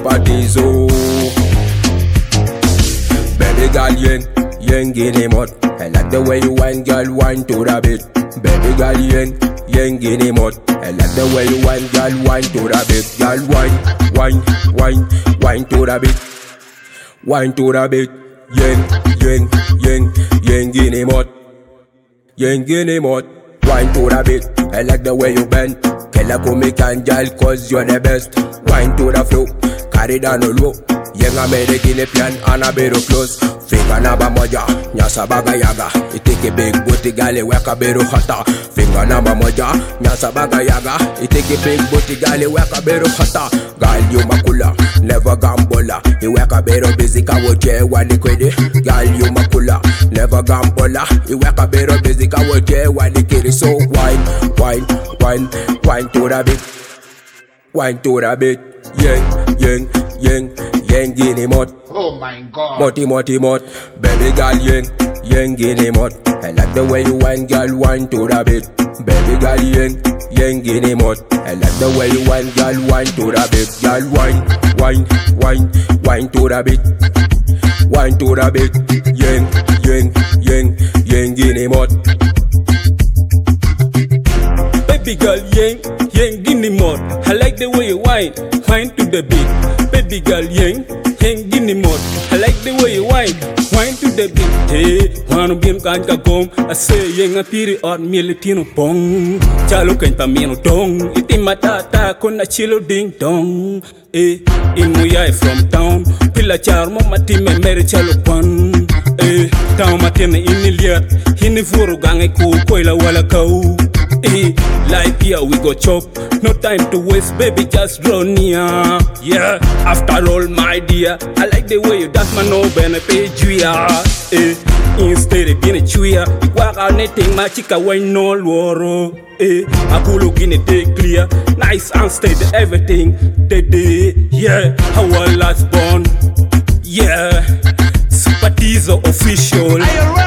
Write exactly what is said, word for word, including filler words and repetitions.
sympathizo. Baby girl, yen, yen guinea mod. I like the way you whine, girl, whine to the beat. Baby girl, yen, yen guinea mod. I like the way you whine, girl, whine to the beat. Girl, whine, whine, whine, whine to the beat. Whine to the beat. Yen, yen, yen, yen guinea mod. Yen guinea mod. Whine to the beat. I like the way you bend. Killer come can girl, cause you're the best. Whine to the flow, carry down the low. Yen a made guinea pian and a better close. Finger naba moja, nyasa baga yaga. It take a big booty gal, work a better hotter. Finger naba moja, nyasa baga yaga. It take a big booty gal, work a better hotter. Girl, you makula, never gambola. You work a better busy, kawo che wani kwede. Girl, you makula, never gambola. You work a better busy, kawo che wani kiri. So wine, wine, wine, wine to the beat. Wine to the beat. Yen, yen, yen, yen guinea mod. Oh my God. Moti, moti, mot. Baby girl, yen, yen guinea mod. I like the way you whine, girl, whine to the beat. Baby girl, yen, yen guinea mod. I like the way you whine, girl, whine to the beat. Girl, whine, whine, whine, whine to the beat. Whine to the beat. Yen, yen, yen, yen guinea mod. Baby girl, yen, yen guinea mod. I like the way you whine, whine to the beat. Baby girl, yen, yen guinea mod. I like the way you whine, whine to the beat. Hey, wanna be kan ka kom. I say yen a piri or militino pong. Chalo kan pamino dong. Iti matata kona chilo ding dong. Eh, in Muyai from town. Pila charmo matime meri chalo pan. Eh, town matime inilia. Hini furu gange ku koila wala kau. Eh, like here we go chop. No time to waste, baby, just draw near. Yeah, after all, my dear, I like the way you dance, man, no benefit, yeah. Eh, instead of being a chuya, you walk out anything, my chica, when no woro. Eh, I could look in it, they clear, nice and steady, everything, they day, yeah, how I last born, yeah, Sympathizo official. Are you ready?